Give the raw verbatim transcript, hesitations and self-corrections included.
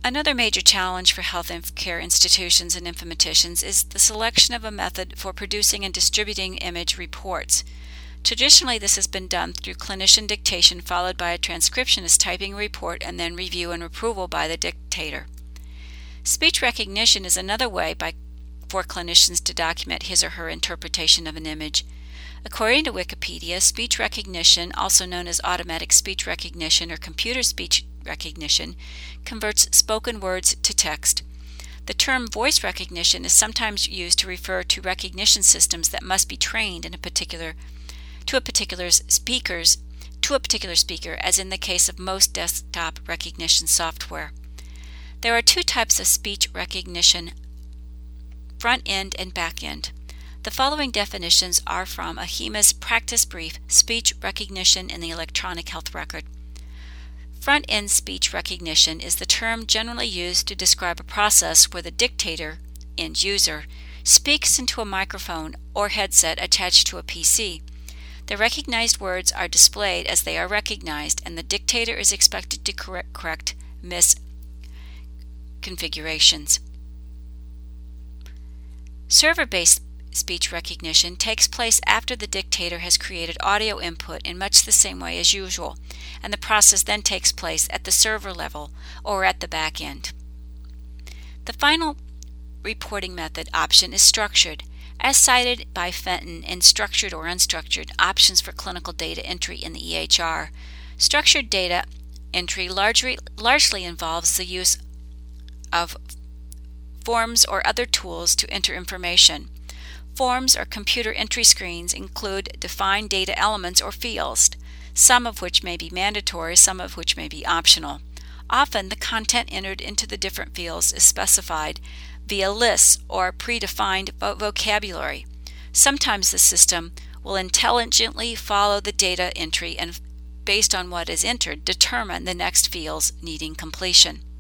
Another major challenge for health care institutions and informaticians is the selection of a method for producing and distributing image reports. Traditionally, this has been done through clinician dictation followed by a transcriptionist typing a report and then review and approval by the dictator. Speech recognition is another way by, for clinicians to document his or her interpretation of an image. According to Wikipedia, speech recognition, also known as automatic speech recognition or computer speech recognition, converts spoken words to text. The term voice recognition is sometimes used to refer to recognition systems that must be trained in a particular to a particular speakers to a particular speaker, as in the case of most desktop recognition software. There are two types of speech recognition, front end and back end. The following definitions are from AHIMA's Practice Brief, Speech Recognition in the Electronic Health Record. Front-end speech recognition is the term generally used to describe a process where the dictator, end user, speaks into a microphone or headset attached to a P C. The recognized words are displayed as they are recognized, and the dictator is expected to correct, correct misconfigurations. Server-based speech recognition takes place after the dictator has created audio input in much the same way as usual, and the process then takes place at the server level or at the back end. The final reporting method option is structured, as cited by Fenton in Structured or Unstructured Options for Clinical Data Entry in the E H R. Structured data entry largely, largely involves the use of forms or other tools to enter information. Forms or computer entry screens include defined data elements or fields, some of which may be mandatory, some of which may be optional. Often the content entered into the different fields is specified via lists or predefined vocabulary. Sometimes the system will intelligently follow the data entry and, based on what is entered, determine the next fields needing completion.